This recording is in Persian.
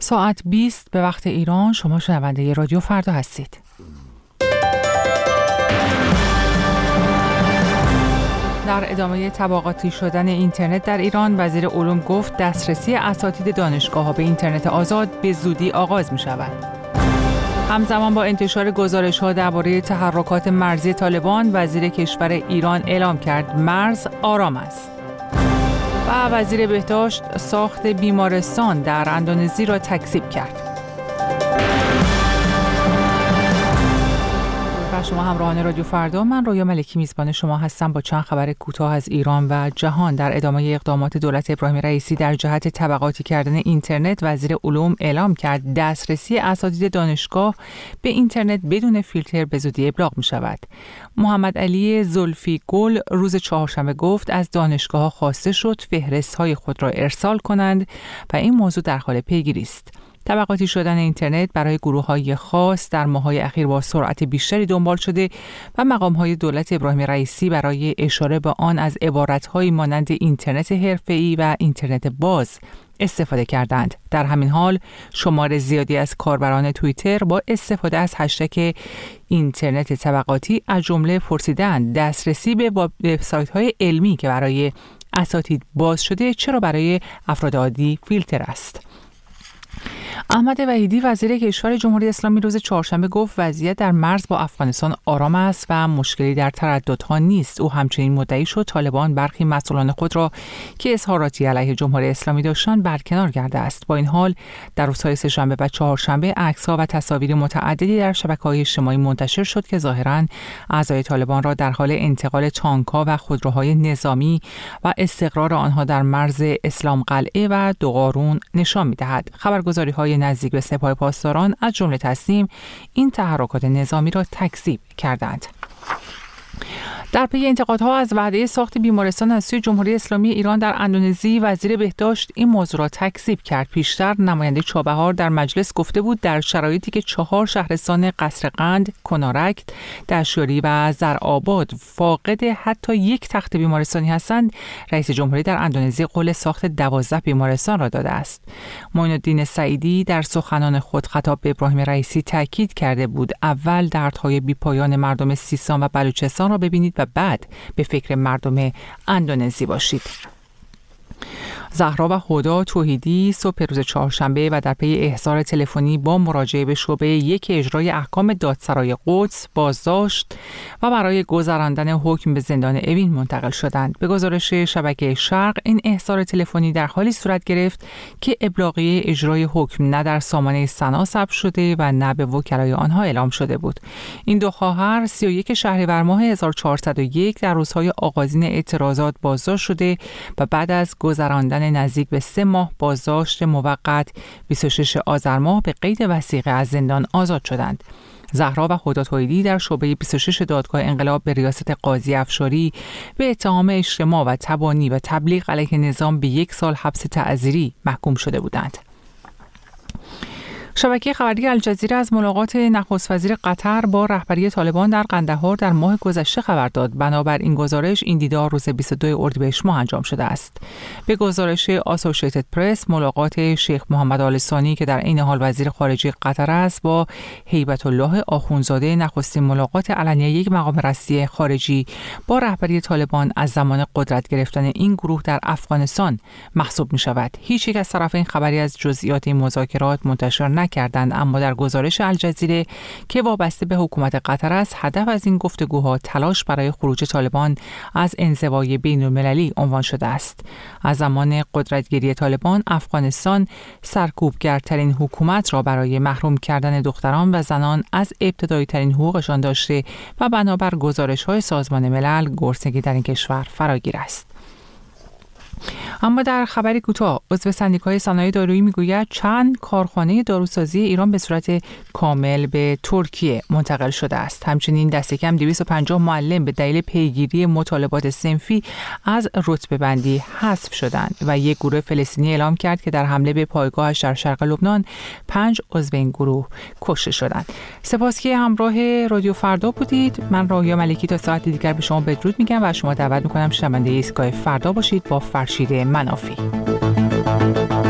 ساعت 20 به وقت ایران. شما شنونده رادیو فردا هستید. در ادامه طبقاتی شدن اینترنت در ایران، وزیر علوم گفت دسترسی اساتید دانشگاه‌ها به اینترنت آزاد به زودی آغاز می‌شود. همزمان با انتشار گزارش‌ها درباره تحرکات مرزی طالبان، وزیر کشور ایران اعلام کرد مرز آرام است. و وزیر بهداشت ساخت بیمارستان در اندونزی را تکذیب کرد. شما همراهان رادیو فردا، من رویا ملکی میزبان شما هستم با چند خبر کوتاه از ایران و جهان. در ادامه اقدامات دولت ابراهیم رئیسی در جهت طبقاتی کردن اینترنت، وزیر علوم اعلام کرد دسترسی اساتید دانشگاه به اینترنت بدون فیلتر به زودی ابلاغ می شود. محمد علی زلفی گل روز چهارشنبه گفت از دانشگاه‌ها خواسته شد فهرست‌های خود را ارسال کنند و این موضوع در حال پیگیری است. طبقاتی شدن اینترنت برای گروه‌های خاص در ماه‌های اخیر با سرعت بیشتری دنبال شده و مقام‌های دولت ابراهیم رئیسی برای اشاره به آن از عبارت‌هایی مانند اینترنت حرفه‌ای و اینترنت باز استفاده کردند. در همین حال شمار زیادی از کاربران توییتر با استفاده از هشتگ اینترنت طبقاتی از جمله پرسیدند دسترسی به وبسایت‌های علمی که برای اساتید باز شده چرا برای افراد عادی فیلتر است. احمد وحیدی وزیر کشور جمهوری اسلامی روز چهارشنبه گفت وضعیت در مرز با افغانستان آرام است و مشکلی در ترددها نیست. او همچنین مدعی شد طالبان برخی مسئولان خود را که اظهاراتی علیه جمهوری اسلامی داشتند برکنار کرده است. با این حال در روزهای سه‌شنبه و چهارشنبه عکس‌ها و تصاویر متعددی در شبکه‌های اجتماعی منتشر شد که ظاهراً اعضای طالبان را در حال انتقال تانک‌ها و خودروهای نظامی و استقرار آنها در مرز اسلام قلعه و دوقارون نشان می‌دهد. خبرگزاری‌های نزدیک به سپاه پاسداران از جمله تسنیم این تحرکات نظامی را تکذیب کردند. در پی انتقادها از وعده ساخت بیمارستان از سوی جمهوری اسلامی ایران در اندونزی، وزیر بهداشت این موضوع را تکذیب کرد. پیشتر نماینده چابهار در مجلس گفته بود در شرایطی که 4 شهرستان قصرقند، کنارک، دشیاری و زرآباد فاقد حتی یک تخت بیمارستانی هستند، رئیس جمهوری در اندونزی قول ساخت 12 بیمارستان را داده است. معین الدین سعیدی در سخنان خود خطاب به ابراهیم رئیسی تاکید کرده بود اول دردهای بی‌پایان مردم سیستان و بلوچستان را ببینید و بعد به فکر مردم اندونزی باشید. زهرا و هدی توحیدی صبح روز چهارشنبه و در پی احضار تلفنی با مراجعه به شعبه 1 اجرای احکام دادسرای قدس بازداشت و برای گذراندن حکم به زندان اوین منتقل شدند. به گزارش شبکه شرق این احضار تلفنی در حالی صورت گرفت که ابلاغیه اجرای حکم نه در سامانه سنا ثبت شده و نه به وکلای آنها اعلام شده بود. این دو خواهر 31 شهریور ماه 1401 در روزهای آغازین اعتراضات بازداشت شده و بعد از گذراندن نزدیک به 3 ماه بازداشت موقت 26 آذر ماه به قید وثیقه از زندان آزاد شدند. زهرا و هدی توحیدی در شعبه 26 دادگاه انقلاب به ریاست قاضی افشاری به اتهام اجتماع و تبانی و تبلیغ علیه نظام به 1 سال حبس تعزیری محکوم شده بودند. شبکه خبری الجزیره از ملاقات نخست وزیر قطر با رهبری طالبان در قندهار در ماه گذشته خبر داد. بنابر این گزارش این دیدار روز 22 اردیبهشت ماه انجام شده است. به گزارش آسوشیتد پرس ملاقات شیخ محمد آل ثانی که در عین حال وزیر خارجه قطر است با هیبت الله آخوندزاده نخستین ملاقات علنی یک مقام رسمی خارجی با رهبری طالبان از زمان قدرت گرفتن این گروه در افغانستان محسوب می شود. هیچ یک از طرفین خبری از جزئیات این مذاکرات منتشر نکردند، اما در گزارش الجزیره که وابسته به حکومت قطر است هدف از این گفتگوها تلاش برای خروج طالبان از انزوای بین‌المللی عنوان شده است. از زمان قدرتگیری طالبان افغانستان سرکوبگرترین حکومت را برای محروم کردن دختران و زنان از ابتدایی ترین حقوقشان داشته و بنابر گزارش‌های سازمان ملل گرسنگی در این کشور فراگیر است. اما در خبری کوتاه عضو سندیکای صنایع دارویی میگوید چند کارخانه داروسازی ایران به صورت کامل به ترکیه منتقل شده است. همچنین دست کم 250 معلم به دلیل پیگیری مطالبات صنفی از رتبه بندی حذف شدند و یک گروه فلسطینی اعلام کرد که در حمله به پایگاهش در شرق لبنان 5 عضو این گروه کشته شدند. سپاس که همراه رادیو فردا بودید. من رویا ملکی تا ساعت دیگر به شما بدرود میگم و شما دعوت میکنم شنونده ایستگاه فردا باشید با فرشید منافی.